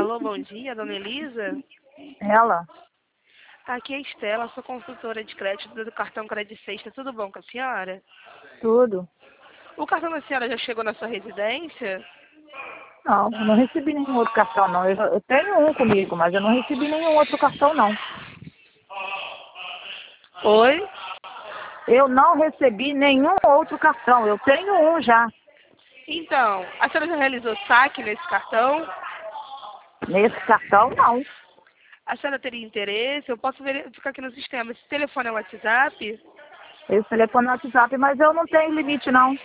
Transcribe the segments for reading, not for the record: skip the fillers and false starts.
Alô, bom dia, dona Elisa? Ela? Aqui é a Estela, sou consultora de crédito do cartão Crédito Sexta. Tudo bom com a senhora? Tudo. O cartão da senhora já chegou na sua residência? Não, eu não recebi nenhum outro cartão, não. Eu tenho um comigo, mas eu não recebi nenhum outro cartão, não. Oi? Eu não recebi nenhum outro cartão. Eu tenho um já. Então, a senhora já realizou saque nesse cartão? Nesse cartão, não. A senhora teria interesse? Eu posso verificar aqui no sistema. Esse telefone é o WhatsApp? Esse telefone é WhatsApp, mas eu não tenho limite, não.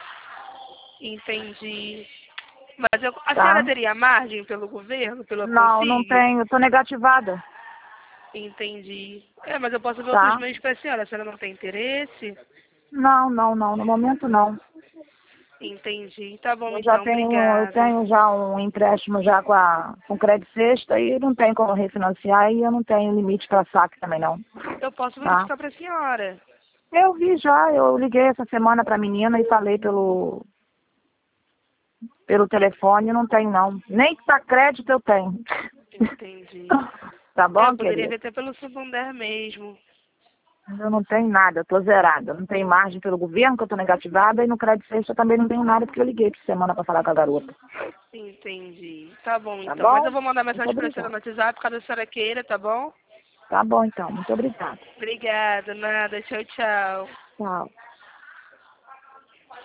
Entendi. Mas a Tá? senhora teria margem pelo governo, pelo Não, não Consigne? tenho. Eu tô negativada. Entendi. Mas eu posso ver outros Tá? meios para a senhora. A senhora não tem interesse? Não, não, não. No momento, não. Entendi. Tá bom, Eu então. Obrigada. tenho já um empréstimo já com Crédito Sexta e não tem como refinanciar e eu não tenho limite para saque também, não. Eu posso Tá? verificar para a senhora. Eu vi já, eu liguei essa semana pra menina e falei pelo telefone, não tem não. Nem que tá crédito eu tenho. Entendi. Tá bom, Eu poderia querida? ver até pelo Santander mesmo. Eu não tenho nada, eu tô zerada. Eu não tenho margem pelo governo, que eu tô negativada, e no crédito sexta eu também não tenho nada, porque eu liguei essa semana pra falar com a garota. Entendi. Tá bom, Tá então. Mas eu bom? vou mandar Muito mensagem para a senhora obrigada. no WhatsApp, caso a senhora queira, tá bom? Tá bom, então. Muito obrigada. Obrigada, nada. Tchau, tchau. Tchau.